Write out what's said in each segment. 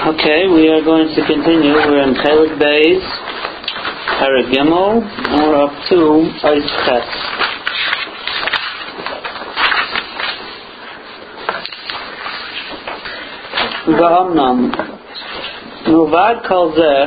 Okay, we are going to continue. We're in Peleg Beis, Perek Gimel, and we're up to Ois Ches. V'amnam, Muvad Kol Zeh,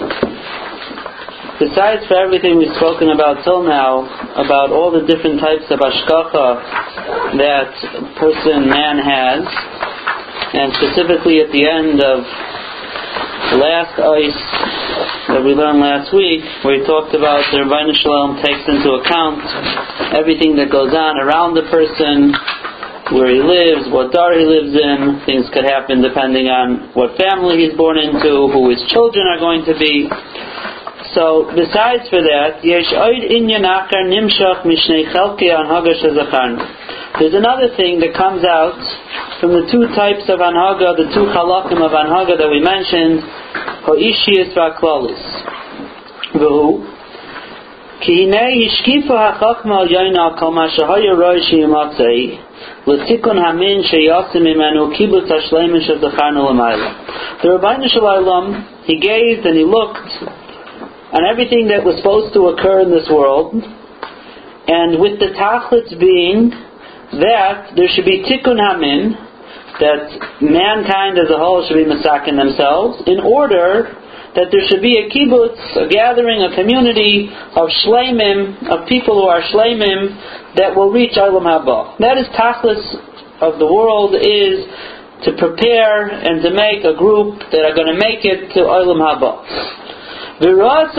besides for everything we've spoken about till now, about all the different types of hashgacha that man has, and specifically at the end of the last Ois that we learned last week, where he talked about the Rebbeinu Shalom takes into account everything that goes on around the person, where he lives, what dar he lives in. Things could happen depending on what family he's born into, who his children are going to be. So, besides for that, Yesh Oid Inyan Achar Nimshach Mishnei Chelki Anhaga Shezacharnu. There's another thing that comes out from the two types of anhaga, the two halakim of anhaga that we mentioned, ha'ishiyas v'aklalis. V'hu, ki hinei yishkifu ha'chachma al yoyna kol ma shehaya roi sheyimatzei, l'tikun hamin sheyasim imenu kibbutz hashleimin shezacharnu l'mayla. The Rebbeinu Shalom, he gazed and he looked on everything that was supposed to occur in this world, and with the tachlitz being that there should be tikkun hamin, that mankind as a whole should be masakin themselves, in order that there should be a kibbutz, a gathering, a community of shleimim, of people who are shleimim, that will reach Olam Haba. That is tachlis of the world, is to prepare and to make a group that are going to make it to Olam Haba. And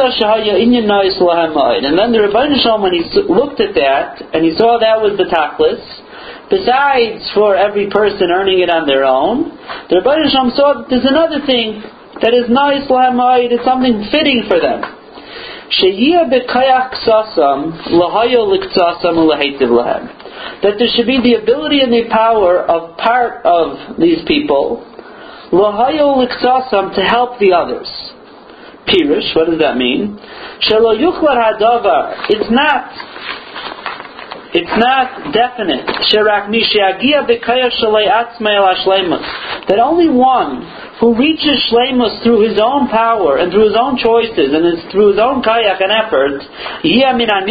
then the Rebbeinu Shalom, when he looked at that, and he saw that was the tachlis, besides for every person earning it on their own, the Rebbeinu Shalom saw that there's another thing that is nice lahamayid, it's something fitting for them. That there should be the ability and the power of part of these people, to help the others. Pirush, what does that mean? It's not definite. That only one who reaches shleimus through his own power and through his own choices and through his own kayak and effort, he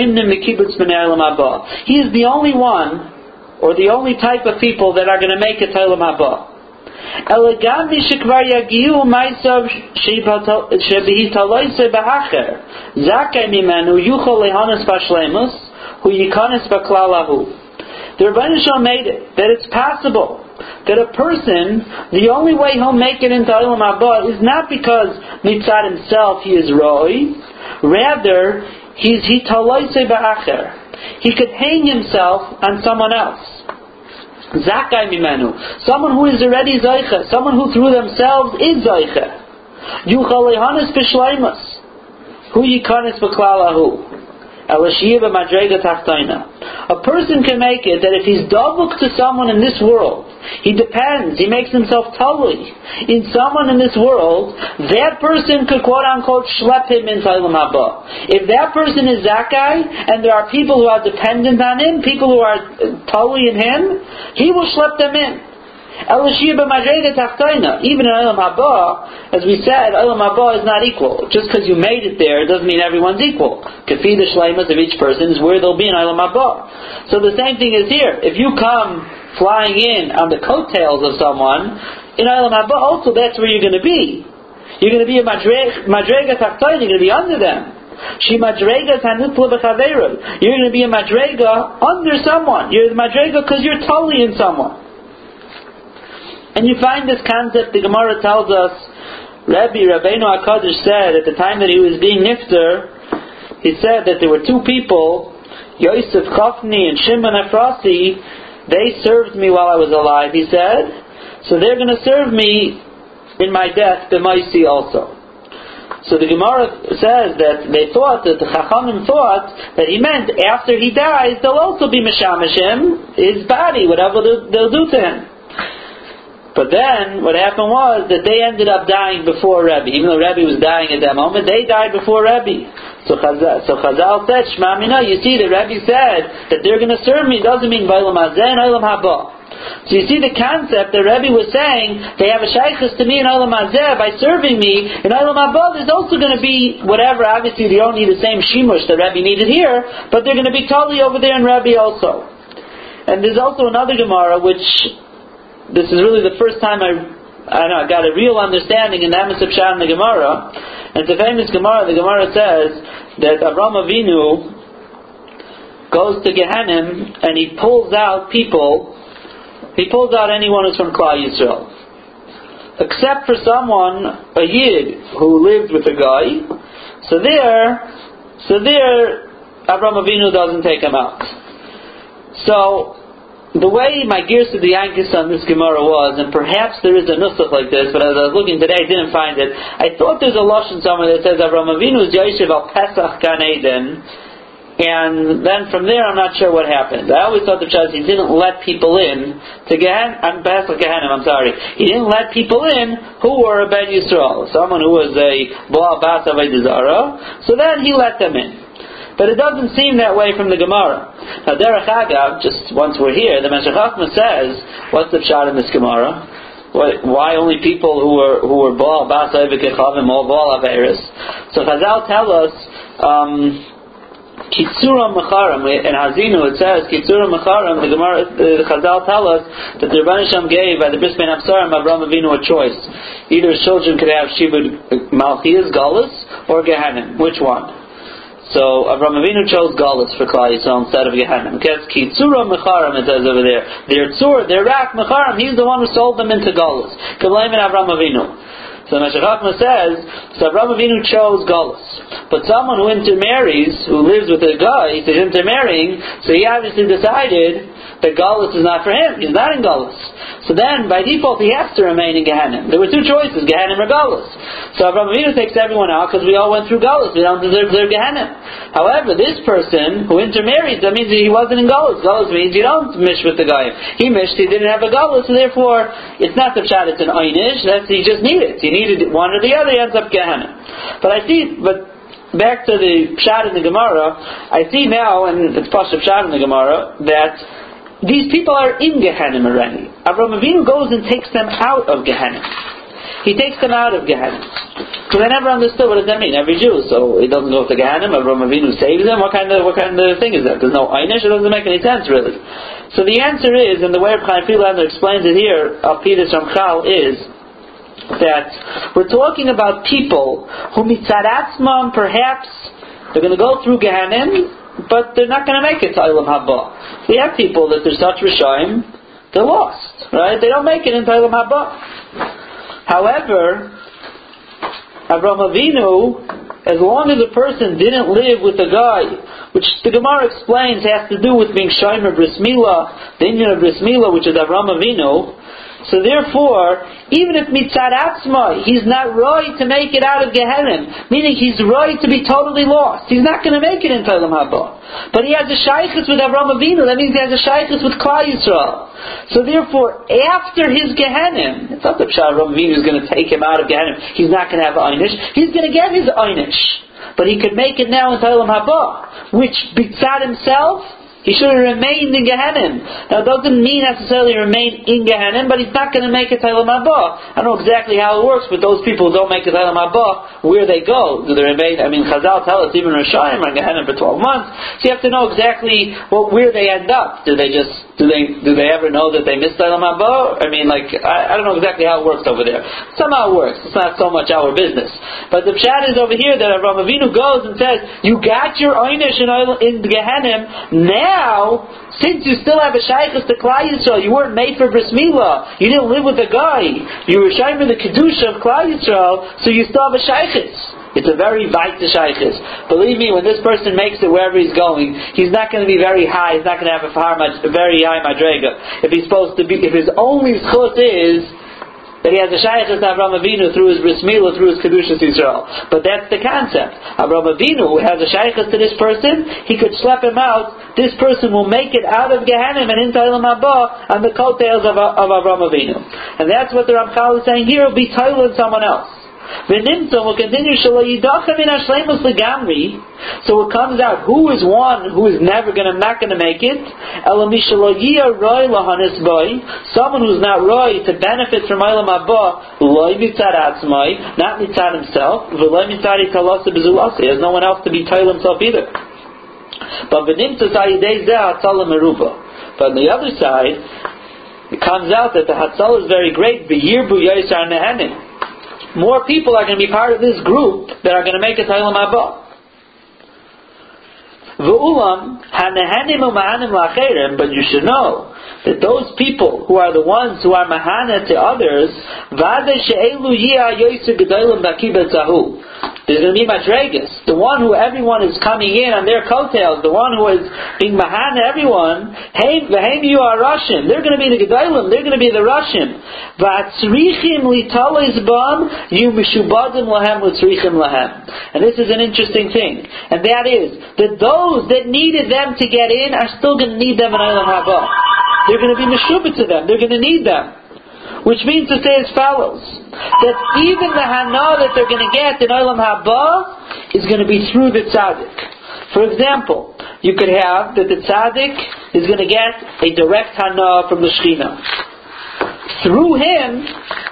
is the only one, or the only type of people that are going to make it to Olam Haba. Elegant shekvar yagiu ma'asav shebihitaloise ba'acher zakei mimenu yuchol lehanas b'shleimus hu yikanes b'klalahu. The Rebbeinu Shalom made it that it's possible that a person, the only way he'll make it into Olam Haba is not because mitzad himself he is roi, rather he's hitaloise ba'acher. He could hang himself on someone else. Zakai mimenu, someone who is already zaycha, someone who through themselves is zaycha. Yuchal lehanas b'shleimus, hu yikanes b'klalahu, elashiyah b'madrega tachtaina. A person can make it that if he's davuk to someone in this world, he depends, he makes himself totally in someone in this world, that person could quote unquote schlep him into Olam Haba. If that person is zakai, and there are people who are dependent on him, people who are totally in him, he will schlep them in. Even in Olam Haba, as we said, Olam Haba is not equal. Just because you made it there, it doesn't mean everyone's equal. Kafi the shleimus of each person is where they'll be in Olam Haba. So the same thing is here. If you come flying in on the coattails of someone, in Olam Haba also that's where you're going to be. You're going to be a madrega tachtoina, you're going to be under them. You're going to be a madrega under someone. You're the madrega because you're totally in someone. And you find this concept, the Gemara tells us, Rabbeinu HaKadosh said, at the time that he was being nifter, he said that there were two people, Yosef Chofni and Shimon Efrasi, they served me while I was alive, he said, so they're going to serve me in my death, b'maisi also. So the Gemara says that they thought, that the Chachamim thought, that he meant after he dies, they'll also be mishamish him, his body, whatever they'll do to him. But then, what happened was that they ended up dying before Rebbe. Even though Rebbe was dying at that moment, they died before Rebbe. So Chazal said, Shema Mina, you see, the Rebbe said that they're going to serve me, doesn't mean B'olam Hazeh and Olam Haba. So you see the concept that Rebbe was saying, they have a shaykhus to me in Olam Hazeh by serving me. In Olam Haba there's also going to be whatever. Obviously they don't need the same shimush that Rebbe needed here, but they're going to be totally over there in Rebbe also. And there's also another Gemara, which this is really the first time I got a real understanding in the Emes Pshat in the Gemara. And it's a famous Gemara. The Gemara says that Avraham Avinu goes to Gehenim and he pulls out anyone who's from Klal Yisrael, except for someone, a Yid, who lived with a guy. So there, Avraham Avinu doesn't take him out. So the way my gears to the Yankis on this Gemara was, and perhaps there is a nusach like this, but as I was looking today, I didn't find it. I thought there's a lashon somewhere that says Avraham Avinu is Yoshev al Pesach Gan Eden. And then from there, I'm not sure what happened. I always thought the Pshat, he didn't let people in to Gehenim. He didn't let people in who were a Ben Yisrael, someone who was a Baal Bas Avodah Zarah. So then he let them in. But it doesn't seem that way from the Gemara. Now, Derech Agav, just once we're here, the Meshech Chochmah says, what's the Pshat in this Gemara? Why only people who were Baal Bas Avodah Kechavim or Baal Averis? So Chazal tell us. Kitzura Mecharim, in Hazinu it says Kitzura Mecharim. The Gemara, the Chazal tell us that the Rebbeinu Shem gave by the Bris Ben Absarim Avraham Avinu a choice. Either his children could have Shibud Malchias Galus or Gehenim. Which one? So Avraham Avinu chose Galus for Klal Yisrael instead of Gehenim. Because Kitzura Mecharim, it says over there, their Rak Mecharim, he's the one who sold them into Galus. Kablaim and Avraham Avinu. So Meshech Chochmah says, so Avraham Avinu chose Galus. But someone who intermarries, who lives with a guy, he's intermarrying, so he obviously decided that Galus is not for him. He's not in Galus. So then, by default, he has to remain in Gehenim. There were two choices, Gehenim or Galus. So Avraham Avinu takes everyone out because we all went through Galus. We don't deserve Gehenim. However, this person who intermarried, that means he wasn't in Galus. Galus means you don't mish with the guy. He mished, he didn't have a Galus, so therefore, it's not the Pshat, it's an Einish. He just needed it. He needed one or the other, he ends up Gehenim. But back to the Pshat in the Gemara, I see now, and it's Pasha Pshat in the Gemara, that these people are in Gehenim already. Avraham Avinu goes and takes them out of Gehenim. He takes them out of Gehenim. So they never understood what does that mean. Every Jew, so he doesn't go to Gehenim. Avraham Avinu saves them. What kind of thing is that? There's no Einish. It doesn't make any sense really. So the answer is, and the way Chaim Friedlander explains it here, Alpidus Ramchal, is that we're talking about people who mitzaratzmam, perhaps they're going to go through Gehenim, but they're not going to make it to Olam Haba. We have people that they're such Rishaim, they're lost, right? They don't make it into Olam Haba. However, Avraham Avinu, as long as a person didn't live with a guy, which the Gemara explains has to do with being Shomer Bris Milah, the Indian of Bris Milah, which is Avraham Avinu. So therefore, even if mitzad atzma, he's not right to make it out of Gehenim, meaning he's right to be totally lost. He's not going to make it into Olam Haba. But he has a shaykhus with Avraham Avinu, that means he has a shaykhus with Klal Yisrael. So therefore, after his Gehenim, it's not that Avraham Avinu is going to take him out of Gehenim, he's not going to have Einish, he's going to get his Einish. But he could make it now into Olam Haba, which mitzad himself, he should have remained in Gehenim. Now, it doesn't mean necessarily remain in Gehenim, but he's not going to make it to Olam Haba. I don't know exactly how it works, but those people who don't make it to Olam Haba, where they go? Do they remain? I mean, Chazal tell us even Rishayim are in Gehenim for 12 months. So you have to know exactly where they end up. Do they ever know that they missed Olam Haba? I mean, I don't know exactly how it works over there. Somehow it works. It's not so much our business. But the pshat is over here that Avraham Avinu goes and says, you got your Einish in Gehenim. Now, since you still have a shaykhus to Klal Yisrael, you weren't made for Bris Milah, you didn't live with a guy, you were shaykhus the Kedusha of Klal Yisrael, so you still have a shaykhus. It's a very vita shaykhus. Believe me, when this person makes it wherever he's going, he's not going to be very high, he's not going to have a very high madrega. If he's supposed to be, if his only schut is that he has a shaykhus to Avraham Avinu through his Bris Milah, through his Kedushas Yisrael. But that's the concept. Avraham Avinu, who has a shaykhus to this person, he could slap him out. This person will make it out of Gehenim and into Olam Haba on the coattails of Avraham Avinu. And that's what the Ramchal is saying here, will be titled someone else. V'nimtzum will continue shelo yidachem in hashleimus legamri. So it comes out who is one who is not going to make it. Ela mishelo yiyah roi lahanis boy, someone who's not roi to benefit from Olam Haba, loy mitzad atzmai, not mitzad himself, v'loy mitzad italasa bezulasa. He has no one else to be toil himself either. But v'nimtzum zayidei zeh hatzalah meruba. But on the other side, it comes out that the hatzalah is very great. V'yirbu yosar nehenim. More people are going to be part of this group that are going to make it to Olam Haba. V'ulam hanehenim u'mahanim la'acherim, but you should know that those people who are the ones who are mahana to others, v'adeh she'elu yiyah yoyser gedolim b'kibetzahu. There's going to be madregas. The one who everyone is coming in on their coattails, the one who is being mahana everyone, v'heim you are Russian. They're going to be the gedolim. They're going to be the Russian. V'atzrichim litalis bam you mishubadim lahem utzrichim lahem. And this is an interesting thing, and that is that those that needed them to get in are still going to need them in Olam Haba. They're going to be meshubah to them. They're going to need them. Which means to say as follows, that even the hana that they're going to get in Olam Haba is going to be through the tzaddik. For example, you could have that the tzaddik is going to get a direct hana from the Shekhinah. Through him,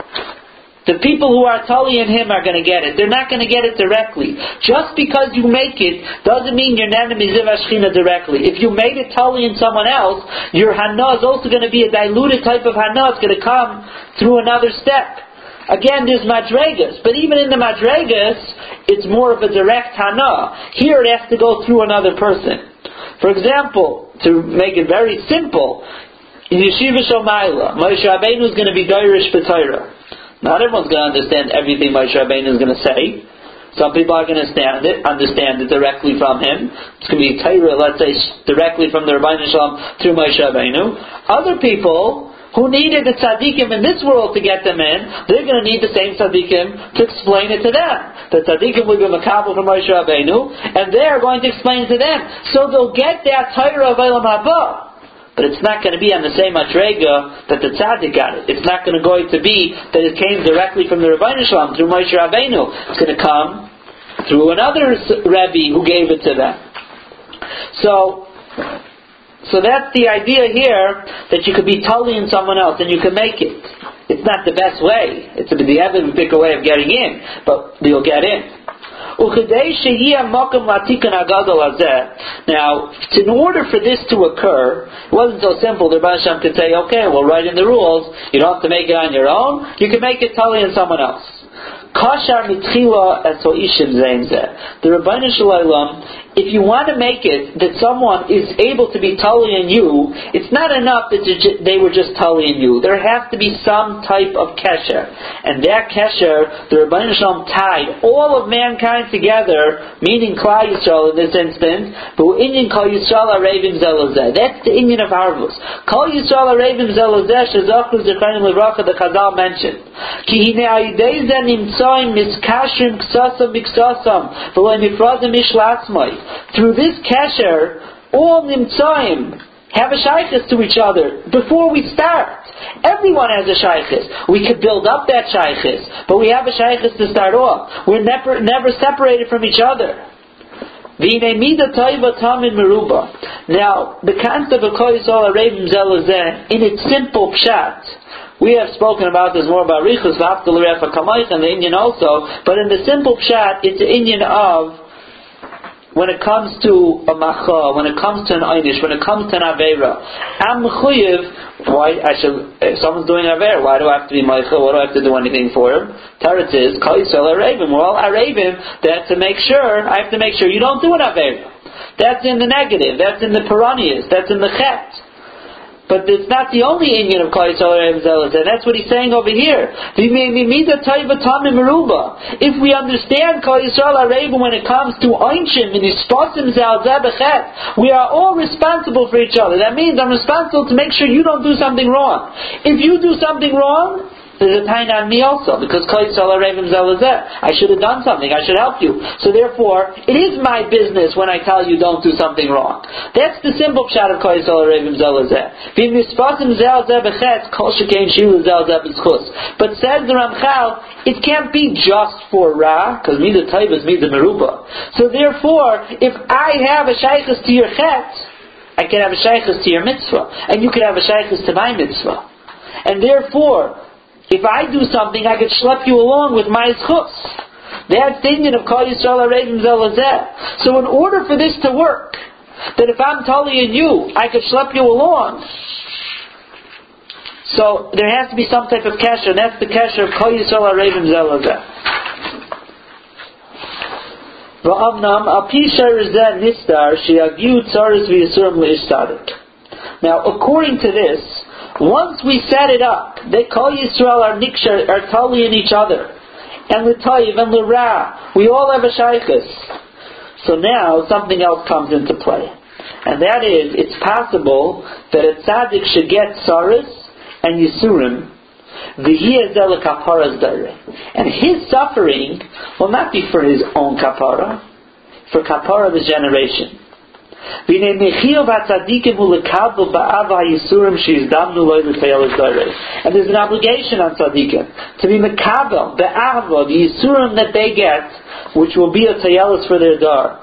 the people who are tali in him are going to get it. They're not going to get it directly. Just because you make it doesn't mean your nana miziv hashchina directly. If you made it tali in someone else, your hana is also going to be a diluted type of hana. It's going to come through another step. Again, there's madregas, but even in the madregas, it's more of a direct hana. Here it has to go through another person. For example, to make it very simple, in Yeshiva Shomayla, Moshe Rabbeinu is going to be Dairish B'Torah. Not everyone's going to understand everything Moshe Rabbeinu is going to say. Some people are going to understand it directly from him. It's going to be Torah, let's say, directly from the Rebbeinu Shalom through Moshe Rabbeinu. Other people who needed the tzaddikim in this world to get them in, they're going to need the same tzaddikim to explain it to them. The tzaddikim will be makabel from Moshe Rabbeinu, and they're going to explain it to them. So they'll get that Torah of Olam Haba. But it's not going to be on the same madrega that the tzaddik got it. It's not going to be that it came directly from the Rebbeinu Shalom through Moshe Rabbeinu. It's going to come through another Rebbe who gave it to them. So that's the idea here, that you could be totally in someone else and you can make it. It's not the best way. It's the bigger way of getting in, but you'll get in. Now, in order for this to occur, it wasn't so simple. The Rebbeinu Shalom could say, okay, we'll write in the rules, you don't have to make it on your own, you can make it totally in someone else. Kashar mitchila esoishim zeinzeh. The Rebbeinu Shalom, if you want to make it that someone is able to be tali in you, it's not enough that they were just tali in you. There has to be some type of kesher, and that kesher, the Rebbeinu Shalom tied all of mankind together, meaning Klal Yisrael in this instance. But inyan Kol Yisrael arevim zelozeh. That's the inyan of Harvus. Kol Yisrael arevim zelozeh shezachru zechayim levracha. The Chazal mentioned. Ki hine ayidei zeh nimtzoim miskashrim ksasam miksasam v'lo mifrazim mishlatzmai. Through this kesher, all nimtzoim have a shaykhis to each other before we start. Everyone has a shaykhis. We could build up that shaykhis, but we have a shaykhis to start off. We're never separated from each other. Now, the concept of Kol Yisrael Arevim Zelazeh, in its simple pshat, we have spoken about this more about Richus, V'Haftal L'Refa Kamaych, and the Inyan also, but in the simple pshat, it's the Inyan of when it comes to a macha, when it comes to an einish, when it comes to an avera, am mechuyev. If someone's doing avera, why do I have to be meicha? What do I have to do anything for him? Teretz is Kol Yisrael arevim. We're all arevim. That's to make sure. I have to make sure you don't do an avera. That's in the negative. That's in the peranias. That's in the chet. But it's not the only inyan of Kol Yisrael arevim zelazeh, and that's what he's saying over here. If we understand Kol Yisrael arevim when it comes to einshim and yispasim zelazeh bechet, we are all responsible for each other. That means I'm responsible to make sure you don't do something wrong. If you do something wrong, there's a pain on me also, because I should have done something, I should help you. So therefore, it is my business when I tell you don't do something wrong. That's the simple pshat of But says the Ramchal, it can't be just for Ra, because Mida Taiva is Mida Meruba. So therefore, if I have a shaykhus to your chet, I can have a shaykhus to your mitzvah, and you can have a shaykhus to my mitzvah. And therefore, if I do something, I could schlep you along with my zchus. That's the Indian of Kol Yisrael Arevim Zelazeh. So in order for this to work, that if I'm Tali and you, I could schlep you along. So there has to be some type of kesher, and that's the kesher of Kol Yisrael Arevim Zelazeh. Now, according to this, once we set it up, that Kol Yisrael are tali in each other, and l'tayv and l'ra, we all have a shaykhus. So now something else comes into play, and that is, it's possible that a tzaddik should get saris and yisurim, and his suffering will not be for his own kapara, for kapara of his generation. And there's an obligation on tzaddikim to be mekabel be'ava, the yisurim that they get, which will be a tayelis for their dar.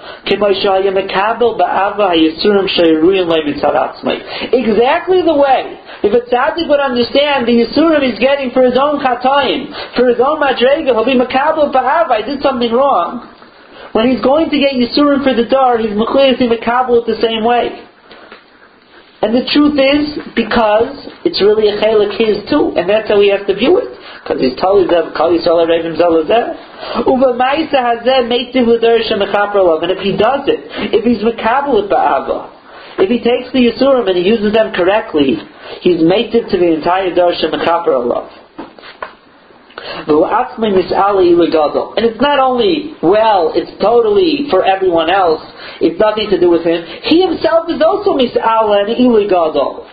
Exactly the way, if a tzaddik would understand the yisurim he's getting for his own chatayim, for his own madrega, he'll be mekabel be'ava, I did something wrong. When he's going to get Yisurim for the dar, he's mechuyas in Mekabel it the same way. And the truth is, because it's really a chelik his too, and that's how we have to view it. Because he's told Kol Yisrael Arevim Zelazeh. Uva Ma'isa Hazeh Meitiv L'Der Shemechaper Lov. And if he does it, if he's Mekabel with Ba'ava, if he takes the Yisurim and he uses them correctly, he's meitiv to the entire dar Shemechaper Lov. And it's not only, it's totally for everyone else, it's nothing to do with him. He himself is also mis'ala and ili gadol.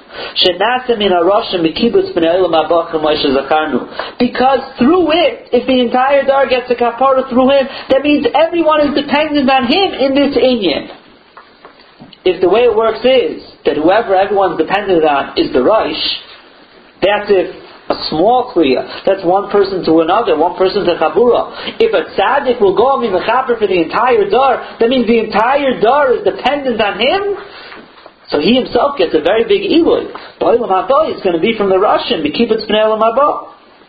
Because through it, if the entire dar gets a kapara through him, that means everyone is dependent on him in this inyan. If the way it works is that whoever everyone's dependent on is the Rosh, that's if a small kliya, that's one person to another, one person to chabura. If a tzaddik will go and be mechaper for the entire dar, that means the entire dar is dependent on him. So he himself gets a very big ilui. Ba'olam haba is going to be from the Russian, b'kibbutz b'nei olam haba.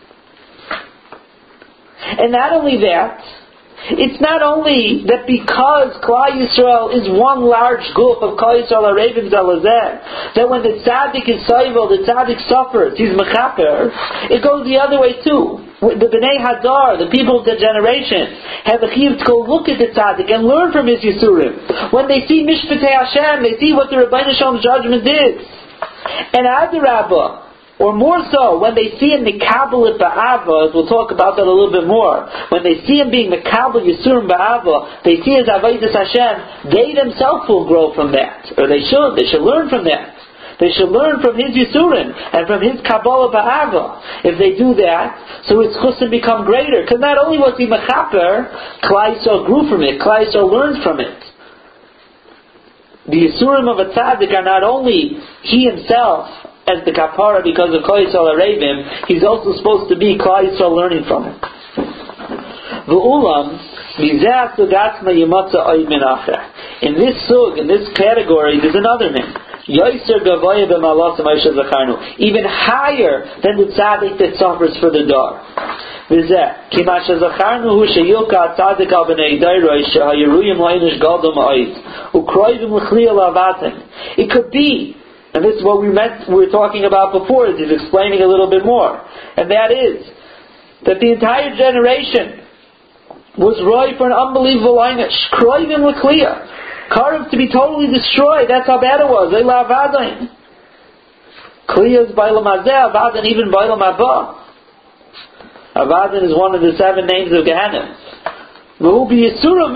And not only that, it's not only that because Klal Yisrael is one large group of Klal Yisrael Arevim Zelazeh, that when the tzaddik is soivel, the tzaddik suffers, he's mechaper, it goes the other way too. The Bnei Hadar, the people of the generation, have a chiyuv to go look at the tzaddik and learn from his Yisurim. When they see Mishpatei Hashem, they see what the Rebbeinu Shalom's judgment is. And Adarabah, or more so, when they see him Mekabel at Ba'ava, as we'll talk about that a little bit more, when they see him being Mekabel Yisurim Ba'ava, they see his Avodas Hashem, they themselves will grow from that. Or they should learn from that. They should learn from his Yisurim and from his Kabbalah Ba'ava. If they do that, so his chusim become greater. Because not only was he Mechaper, Klal Yisrael grew from it, Klal Yisrael learned from it. The Yisurim of a tzaddik are not only he himself as the kapara because of Kol Yisrael Arevim, he's also supposed to be Klal Yisrael learning from him. V'ulam, mizeh sugatzma yimatza oid min acher. In this sug, in this category, there's another name. Yoiser gavoya b'malasim Moshe Zacharnu. Even higher than the tzaddik that suffers for the dar. V'zeh, ki ma shezacharnu hu sheyilka tzaddik al b'nei dairoi shehayiruyim leinish gadol ma'oid. Ukroivim l'chliya lavatim. It could be, and this is what we were talking about before, as he's explaining a little bit more. And that is, that the entire generation was roy for an unbelievable einish. Kroivim l'kliya. Karev to be totally destroyed. That's how bad it was. Eila avadain. Kliya is bailam hazeh, avadan even bailam haba. Avadan is one of the 7 names of Gehenna. So through his Yisurim,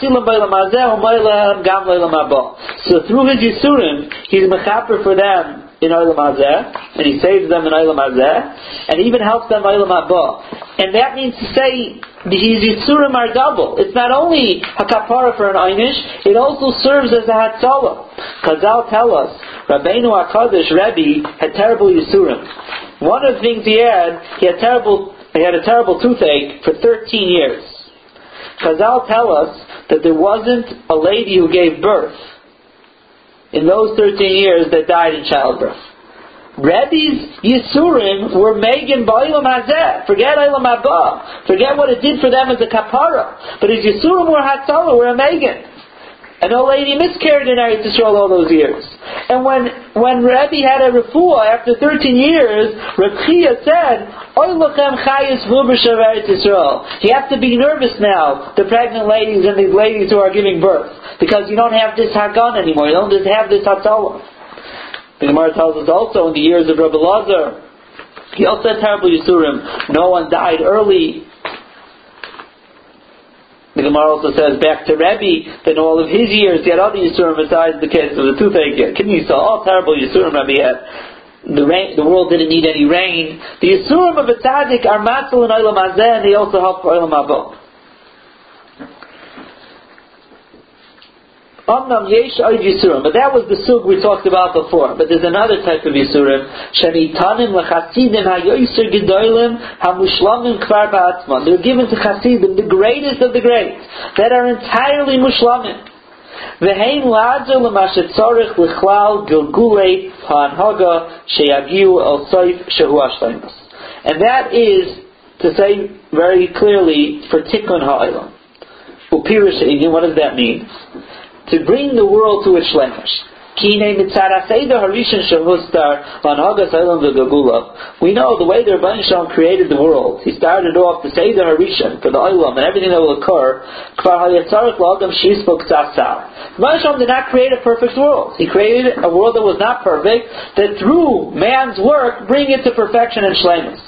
he's mechaper for them in Olam Hazeh, and he saves them in Olam Hazeh, and even helps them in Olam Haba. And that means to say, these Yisurim are double. It's not only a kapara for an Einish, it also serves as a Hatzalah. Chazal tell us, Rabbeinu HaKadosh, Rebbe, had terrible Yisurim. One of the things he had a terrible toothache for 13 years. Chazal tell us that there wasn't a lady who gave birth in those 13 years that died in childbirth. Rebbe's Yisurim were Megan Ba'olam Hazeh. Forget Olam Haba. Forget what it did for them as a kapara. But his Yisurim were Hatzalah, were a Megan. An old lady miscarried in Eretz Yisrael all those years. And when Rebbe had a refuah after 13 years, Reb Chia said, Oy lochem chayis v'ubrishav Eretz Yisrael. You have to be nervous now, the pregnant ladies and these ladies who are giving birth, because you don't have this Hagan anymore. You don't just have this Hatzalah. The Gemara tells us also in the years of Rabbi Lazar, he also had terrible Yisurim. No one died early. The Gemara also says back to Rebbe that in all of his years he had other Yisurim besides the case of the toothache. Kinisa, all terrible Yisurim Rebbe had. The world didn't need any rain. The Yisurim of a tzaddik are matzal in Olam Hazeh, and they also help for Olam Haba. But that was the sug we talked about before. But there's another type of Yisurim. Shenitanim l'chasidim hayoyser gedolim hamushlamim kvar ba'atzman. They're given to chasidim, the greatest of the great, that are entirely mushlamim. V'hein la'adzor l'mashet tzorich l'chlal gilgulei ha'anhaga sheyagiu el soif shehu hashleimus. And that is, to say very clearly, for tikkun ha'olam. Upirish einin, what does that mean? To bring the world to its shlemus. We know the way the Rebbeinu Shalom created the world. He started off the Seder Harishon for the Olam and everything that will occur. The Rebbeinu Shalom did not create a perfect world. He created a world that was not perfect, that through man's work bring it to perfection and shlemus.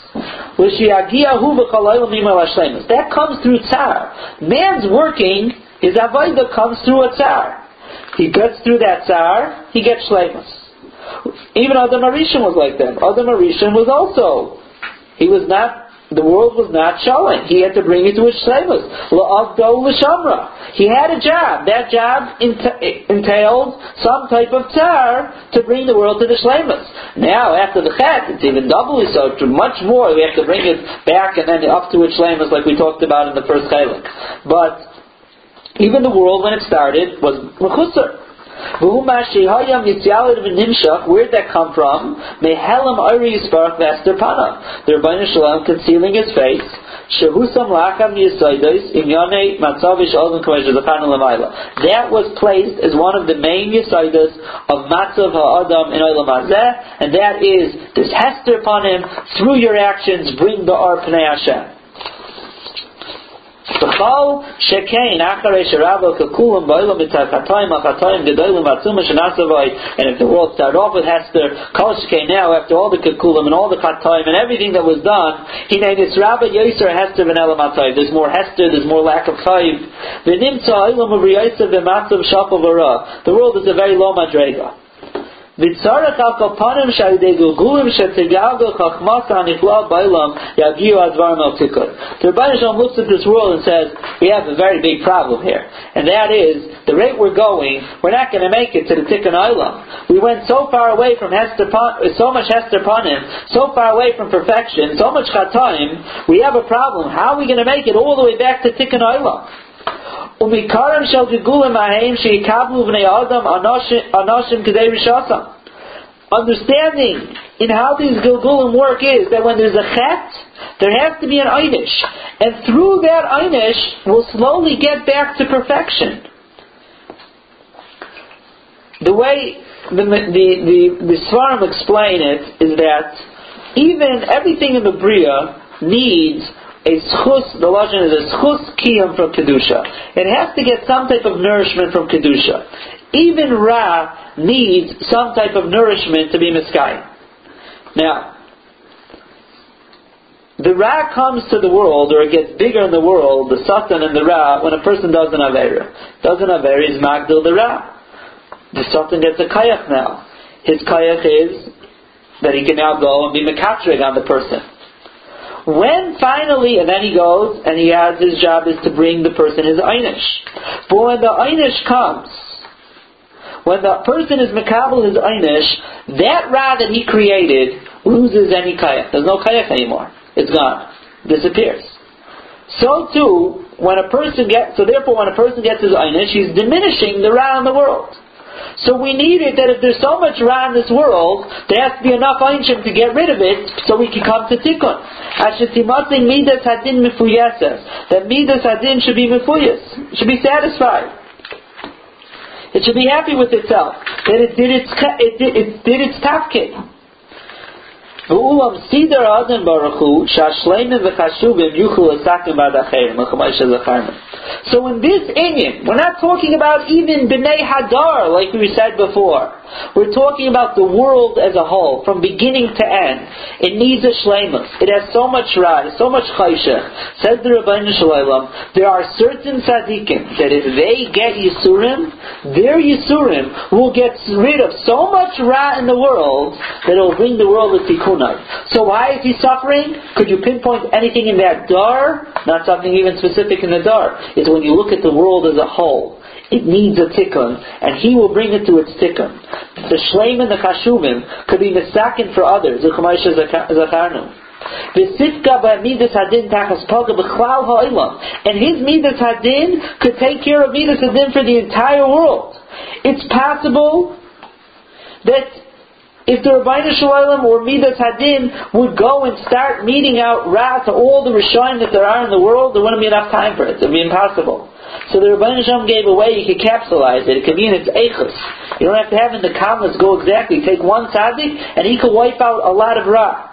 That comes through tzar. Man's working, his avodah comes through a tzar. He gets through that tzar, he gets shleimus. Even Adam HaRishon was like that. Adam HaRishon was also, the world was not showing. He had to bring it to his shleimus. La'avdo l'shamra. He had a job. That job entailed some type of tzar to bring the world to the shleimus. Now, after the chet, it's even doubly so, much more. We have to bring it back and then up to its shleimus like we talked about in the first chilek. But even the world, when it started, was mechusar. Where did that come from? The Rebbeinu Shalom concealing his face. That was placed as one of the main yisodos of Matzav Ha'adam in Olam Hazeh, and that is this hester upon him, through your actions bring the Or Pnei Hashem. And if the world started off with Hester, Kol Shekei now, after all the Kekulim and all the Chatoim and everything that was done, there's more Hester, there's more lack of Chayv. The world is a very low madrega. The Rebbeinu Shalom looks at this world and says, we have a very big problem here. And that is, the rate we're going, we're not going to make it to the Tikkun Olam. We went so far away from so much Hester Panim, so far away from perfection, so much Chatoim, we have a problem. How are we going to make it all the way back to Tikkun Olam? Understanding in how these Gilgulim work is that when there's a chet, there has to be an einish, and through that einish we'll slowly get back to perfection. The way the Svarim explain it is that even everything in the Bria needs a schus, the lashon is a schus kiyam from Kedusha. It has to get some type of nourishment from Kedusha. Even Ra needs some type of nourishment to be miskayim. Now, the Ra comes to the world, or it gets bigger in the world, the Satan and the Ra, when a person does an Aveira. Does an Aveira is Magdil the Ra. The Satan gets a Kayach now. His Kayach is, that he can now go and be mekatrig on the person. When finally, and then he goes, and he has his job is to bring the person his einish. But when the einish comes, when the person is mekabel his einish, that ra that he created loses any kayach. There's no kayach anymore. It's gone. Disappears. So too, when a person gets his einish, he's diminishing the ra in the world. So we need it that if there's so much ra in this world, there has to be enough einshim to get rid of it so we can come to tikkun. Ashetimatzing midas hadin mefuyesas. That midas hadin should be mefuyes. Should be satisfied. It should be happy with itself. That it did its tafkid. So in this inyan, we're not talking about even B'nai Hadar, like we said before. We're talking about the world as a whole, from beginning to end. It needs a shleimus. It has so much ra, so much chayshech. Says the Rabbeinu Shalom, there are certain tzaddikim that if they get Yisurim, their Yisurim will get rid of so much ra in the world that it will bring the world to tikkunai. So why is he suffering? Could you pinpoint anything in that dar? Not something even specific in the dar. It's when you look at the world as a whole. It needs a tikkun, and he will bring it to its tikkun. The shleim and the chashuvim could be misakin for others. And his midas hadin could take care of midas hadin for the entire world. It's possible that if the Rabbeinu Shalom or Midas Hadin would go and start meeting out ra to all the Rishonim that there are in the world, there wouldn't be enough time for it. It would be impossible. So the Rabbeinu Shalom gave away, you could capsulize it. It could be in its eichus. You don't have to have in the comments go exactly. Take one tzaddik and he could wipe out a lot of ra.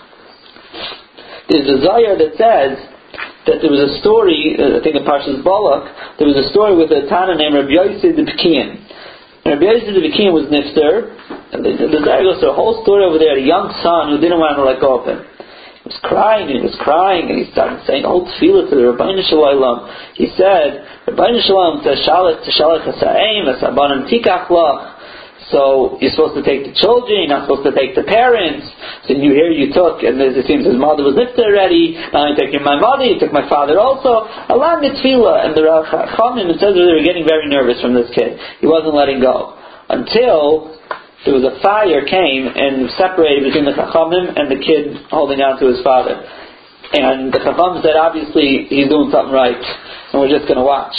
There's a Zohar that says that there was a story, I think in Parshas Balak, there was a story with a Tana named Rabbi Yosef the Pekian. Rabbi Yosef the Pekian was nifter. And the guy goes through a whole story over there. A young son who didn't want to let go of him. He was crying and he started saying old tefillah to the Rabbeinu Shalom. He said, Rabbeinu Shalom says, Shalach hasaim asabanim tikach lach. So you're supposed to take the children, you're not supposed to take the parents. So you took, and it seems his mother was nifter already. Not only taking my mother, you took my father also. Allah mitzvila, and the Chachamim, it says they were getting very nervous from this kid. He wasn't letting go until there was a fire came and separated between the Chachamim and the kid holding on to his father. And the Chachamim said, obviously he's doing something right, and we're just going to watch.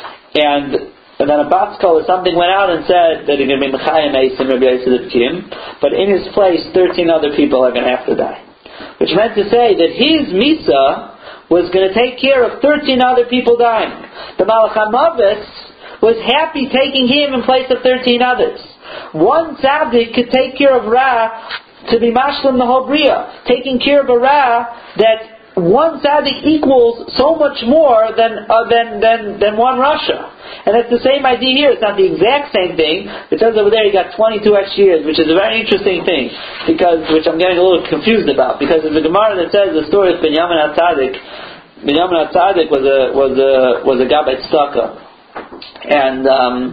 And then a Batskol or something went out and said that he's going to be Mechayim Eis and Rabbi Yosef the Pekian, but in his place 13 other people are going to have to die. Which meant to say that his Misa was going to take care of 13 other people dying. The Malach HaMavis was happy taking him in place of 13 others. One tzaddik could take care of ra to be mashlim the whole bria, taking care of a ra that one tzaddik equals so much more than one rasha. And it's the same idea here. It's not the exact same thing. It says over there he got 22 extra years, which is a very interesting thing, which I'm getting a little confused about. Because in the Gemara that says the story of Binyamin HaTzadik, Binyamin HaTzadik was a Gabbai Tzedakah, and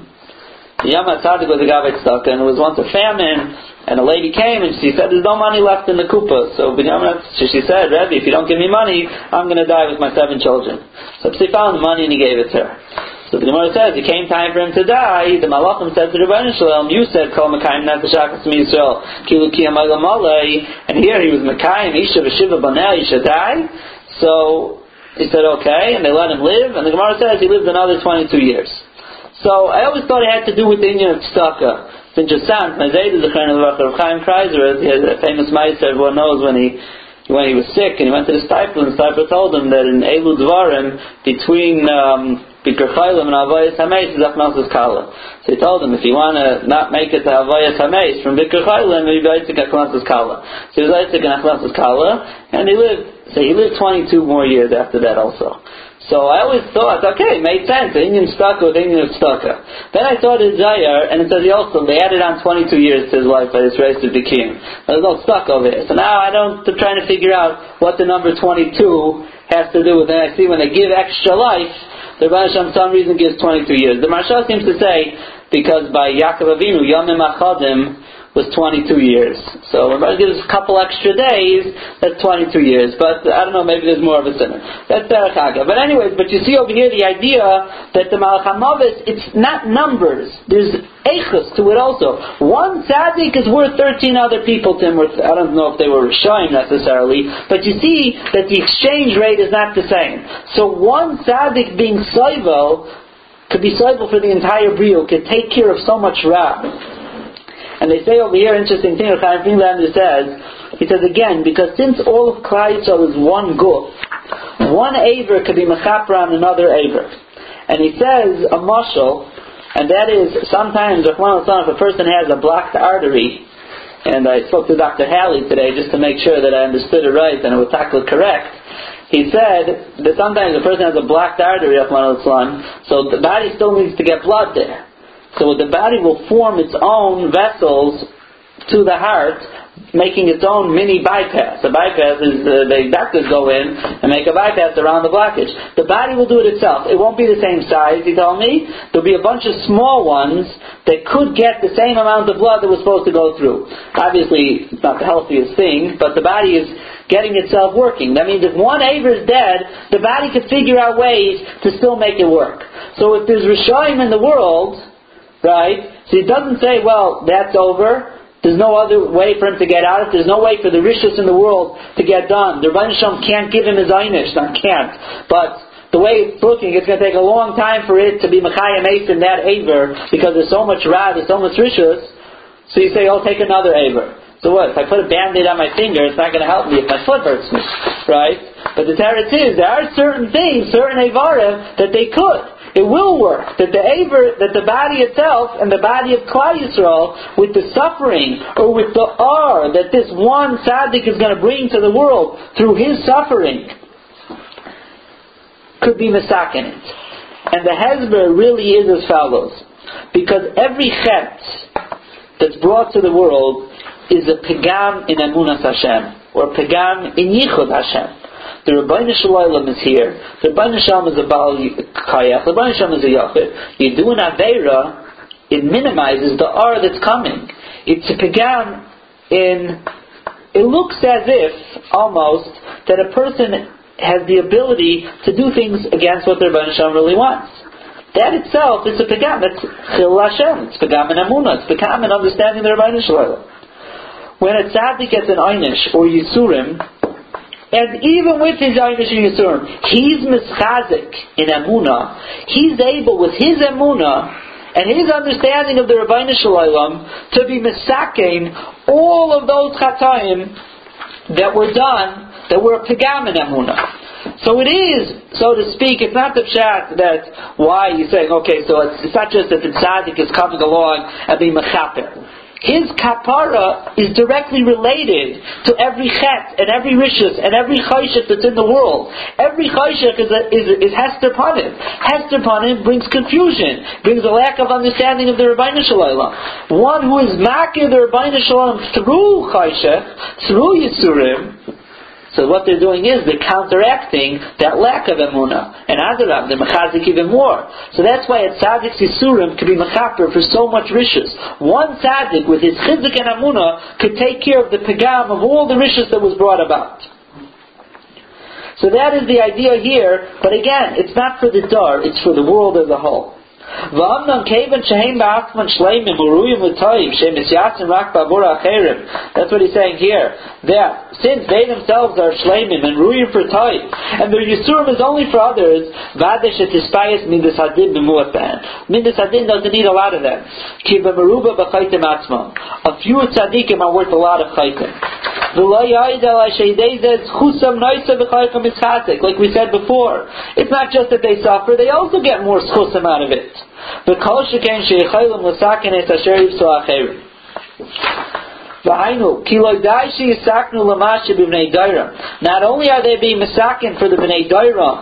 Binyamin HaTzadik was a Gabbai Tzedakah, and it was once a famine. And a lady came and she said, there's no money left in the kuppah. So she said, Rebbe, if you don't give me money, I'm going to die with my 7 children. So she found the money and he gave it to her. So the Gemara says, it came time for him to die. The Malachim said to the Rebbeinu Shalom, you said, Kol Mekayim Nefesh Yisrael, Kilu Kiyam Olam Malei. And here he was Mekayim, Isha V'Shiva Banei, Isha die. So he said, okay, and they let him live. And the Gemara says he lived another 22 years. So I always thought it had to do with the Indian of Tzedakah. It's interessant. Mazayid is the Chaim Chaim Kreiser. He has a famous ma'aser everyone knows when he was sick and he went to the Stipler, and the Stipler told him that in Elu Dvarim between Bikur Chaylim and Havayas Hameis is Achmasas Kala. So he told him if you want to not make it to Havayas Hameis from Bikur Chaylim, you be Yitzchak Achmasas Kala. So he was Yitzchak Achmasas Kala, and he lived 22 more years after that also. So I always thought, okay, it made sense. The Indian stuck with Indian stucca. Then I saw the Zayar, and it says they added on 22 years to his life by this race to Bikim. There's no stuck over here. So now I'm trying to figure out what the number 22 has to do with it. And I see when they give extra life, the Rebbe for some reason gives 22 years. The Maharsha seems to say, because by Yaakov Avinu, Yomim Achadim was 22 years. So when it gives a couple extra days, that's 22 years. But I don't know, maybe there's more of a sinner. That's Derech Haga. But anyways, but you see over here the idea that the Malach HaMavis, it's not numbers. There's eichus to it also. One tzaddik is worth 13 other people to him. I don't know if they were Rishayim necessarily, but you see that the exchange rate is not the same. So one tzaddik being soivel could be soivel for the entire brio, could take care of so much ra. And they say over here, interesting thing, Chaim Finlander says, he says again, because since all of Klal Yisrael is one guf, one aver could be mechaper on another aver. And he says a mashal, and that is sometimes if a person has a blocked artery, and I spoke to Dr. Halley today just to make sure that I understood it right and it was tactfully correct. He said that sometimes a person has a blocked artery, so the body still needs to get blood there. So the body will form its own vessels to the heart, making its own mini bypass. A bypass is the doctors go in and make a bypass around the blockage. The body will do it itself. It won't be the same size, he told me. There'll be a bunch of small ones that could get the same amount of blood that was supposed to go through. Obviously, it's not the healthiest thing, but the body is getting itself working. That means if one aver is dead, the body could figure out ways to still make it work. So if there's Rishayim in the world, right, so he doesn't say, well, that's over. There's no other way for him to get out. There's no way for the Rishus in the world to get done. The Rebbeinu Shalom can't give him his einish. Can't. But the way it's looking, it's going to take a long time for it to be Mechayim Eis in that Aver, because there's so much Ra, there's so much Rishus. So you say, oh, take another Aver. So what? If I put a Band-Aid on my finger, it's not going to help me if my foot hurts me. Right? But the teretz is, there are certain things, certain Avarim, that they could. It will work. That the body itself and the body of Klal Yisrael, with the suffering or with the R that this one tzaddik is going to bring to the world through his suffering, could be misaken it. And the hezber really is as follows. Because every chet that's brought to the world is a pegam in Emunas Hashem, or pegam in Yichud Hashem. The Rebbeinu Shalom is here. The Rebbeinu Shalom is a Baal Kayach. The Rebbeinu Shalom is a Yachid. You do an Aveira, it minimizes the R that's coming. It's a pegam in... It looks as if, almost, that a person has the ability to do things against what the Rebbeinu Shalom really wants. That itself is a pegam. That's Chil Hashem. It's pegam in Amunah. It's pegam in understanding the Rebbeinu Shalom. When a tzaddik gets an einish or yisurim, and even with his einish and yisurim, he's mischazik in Emunah. He's able, with his Emunah and his understanding of the Rebbeinu Shalom, to be misakein all of those chatayim that were done, that were a pegam in Emunah. So it is, so to speak, it's not the pshat that why you're saying, okay, so it's not just that the tzaddik is coming along and being mechaper. His kapara is directly related to every chet and every rishus and every chayshik that's in the world. Every chayshik is hester panim. Hester panim brings confusion, brings a lack of understanding of the Rebbeinu Shalom. One who is makir the Rebbeinu Shalom through chayshik, through yisurim. So what they're doing is they're counteracting that lack of emunah. And Adarab, they're mechazik even more. So that's why a tzaddik's yisurim could be mechaper for so much rishus. One tzaddik with his chizik and emunah could take care of the pegam of all the rishus that was brought about. So that is the idea here, but again, it's not for the dar, it's for the world as a whole. That's what he's saying here, that since they themselves are shleimim and ruim for toiv, and their yisurim is only for others, midas hadin doesn't need a lot of them. A few tzadikim are worth a lot of chaytim. Like we said before, it's not just that they suffer, they also get more schusim out of it. Not only are they being misakin for the bnei daira,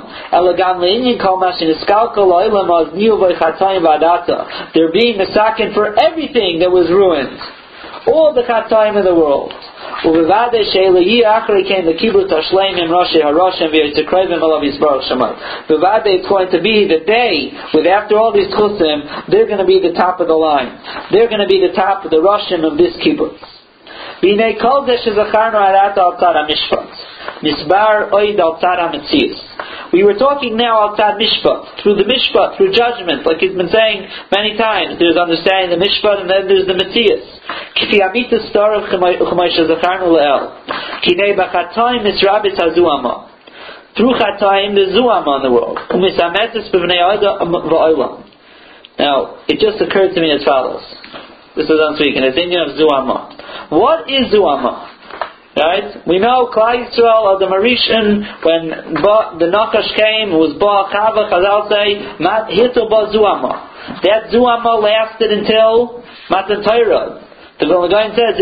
they're being misakin for everything that was ruined, all the chatayim in the world. Uvevade she'elayi achrei came the kibbutz hashleimim roshei haroshim v'yitzekreivim alav yisbarach shemai. Uvevade, it's going to be that they, with after all these chusim, they're going to be the top of the line. They're going to be the top of the roshim of this kibbutz. V'nei kol zeh shezacharnu arat al tzad hamishpat. Nisbar oid al tzad hametzius. We were talking now al tzad mishpat, through the mishpat, through judgment, like he's been saying many times. There's understanding the mishpat, and then there's the metzius. Kifi amita star of chumay shezacharnu le'el. Kinei b'chatayim misrabit hazuama. Through chatayim there's zuama in the world. Umisametis b'vnei v'olam. Now, it just occurred to me as follows. This is I'm speaking. It's Indian of zuama. What is zuama? Right? We know Klal Yisrael of the Marishan, when the Nachash came, it was Ba Chava, Chazal say, Hito Ba Zuama. That Zuama lasted until Matan Torah. The Vilna Gaon says,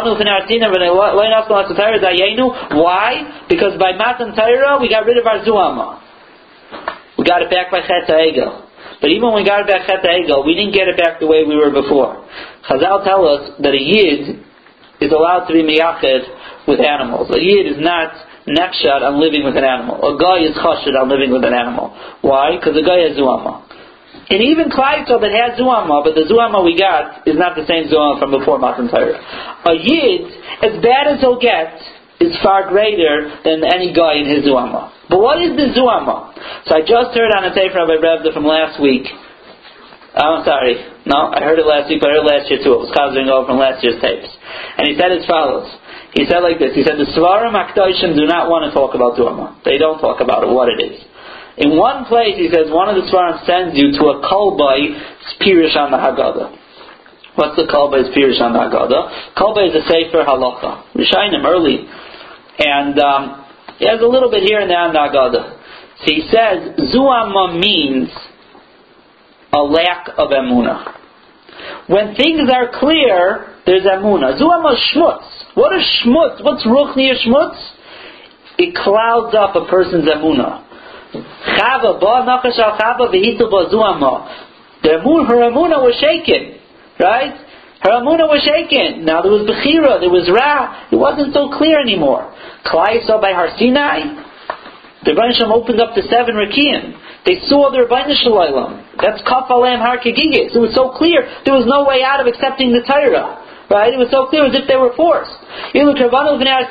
why? Because by Matan Torah we got rid of our Zuama. We got it back by Chet HaEgel. But even when we got it back Chet HaEgel, we didn't get it back the way we were before. Chazal tell us that a Yid is allowed to be miyached with animals. A Yid is not nefshad on living with an animal. A guy is chashad on living with an animal. Why? Because a guy has zuama. And even Klal Yisrael that has zuama, but the zuama we got is not the same zuama from before Matan Torah. A Yid, as bad as he'll get, is far greater than any guy in his zuama. But what is the zuama? So I just heard on a tape from Rabbi Revda from last week. I'm sorry. No, I heard it last week, but I heard it last year too. It was chazering over from last year's tapes. And he said as follows. He said like this. He said, the Svarim HaKadoshim do not want to talk about Zuama. They don't talk about it, what it is. In one place, he says, one of the Svarim sends you to a Kolbai Pirish on the Haggadah. What's the Kolbai Pirish on the Haggadah? Kolbai is a Sefer Halacha. Rishayim early. And he has a little bit here and there on the Haggadah. So he says, Zuama means a lack of emunah. When things are clear, there's emunah. Zuama is shmutz. What is shmutz? What's ruchni shmutz? It clouds up a person's emunah. Chava ba nachash al chava v'hitu ba zuama. Her emunah was shaken, right? Her emunah was shaken. Now there was bechira, there was ra. It wasn't so clear anymore. Klal Yisrael by Har Sinai, the Rebbeinu Shalom opened up the 7 Rekiim. They saw the Rebbeinu Shalom. That's Kaf Alem Har Kegigis. It was so clear, there was no way out of accepting the Torah. Right? It was so clear as if they were forced. If we would have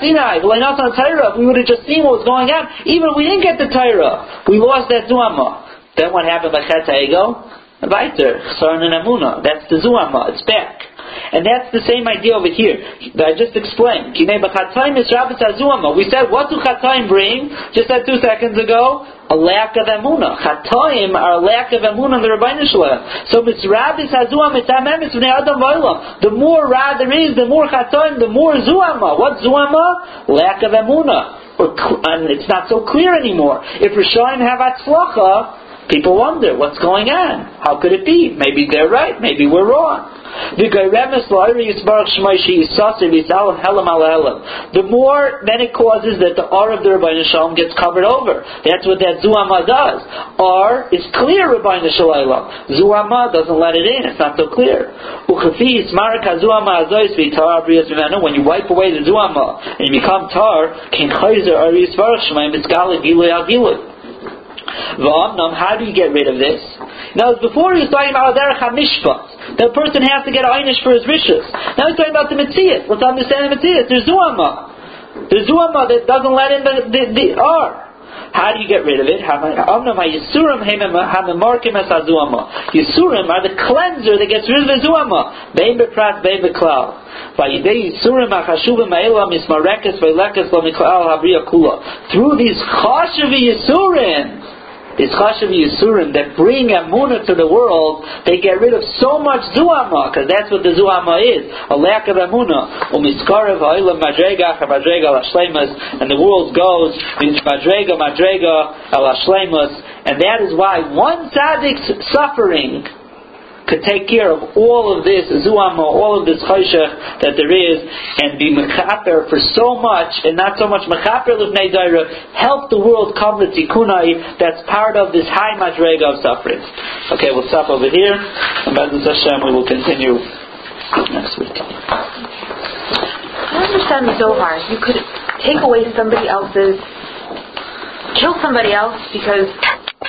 just seen what was going on, even if we didn't get the Torah, we lost that Zuama. Then what happened by Chet HaEgel? Weiter. Chsaron and Emunah. That's the Zuama. It's back. And that's the same idea over here that I just explained. We said, what do Chatayim bring? Just said 2 seconds ago, a lack of emunah. Chatayim are a lack of emunah in the Rebbeinu Shalom. So misrabis hazuam mitamemis v'nei adam v'olam. The more ra there is, the more Chatayim, the more zuama. What zuama? Lack of emunah. And it's not so clear anymore. If Rishayim have atzlacha, people wonder, what's going on? How could it be? Maybe they're right, maybe we're wrong. The more then it causes that the R of the Rebbeinu Shalom gets covered over. That's what that Zuama does. R is clear, Rebbeinu Shalom. Zuama doesn't let it in, it's not so clear. When you wipe away the Zuama and you become tar, how do you get rid of this? Now, before he was talking about Derech HaMishpat, the person has to get einish for his rishus. Now he's talking about the Metzias. Let's understand the Metzias. There's Zuama. There's Zuama that doesn't let in the R. How do you get rid of it? Yisurim are the cleanser that gets rid of the Zuama. Bein beprat, bein beklal. Through these chashavi Yisurim, these chashavi Yisurim that bring emunah to the world, they get rid of so much zuama, because that's what the zuama is, a lack of emunah. And the world goes into madrega al hashleimus, and that is why one tzaddik's suffering could take care of all of this zuama, all of this chayshach that there is, and be mechaper for so much, and not so much mechaper l'vnei daira, help the world come to tikkunai. That's part of this high madrega of suffering. Okay, we'll stop over here, and B'ezras Hashem we will continue next week. understand the Zohar, you could take away somebody else's, kill somebody else because